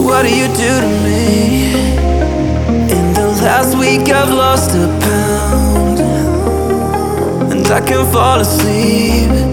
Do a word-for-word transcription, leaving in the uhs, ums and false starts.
what do you do to me? In the last week I've lost a pound, and I can't fall asleep.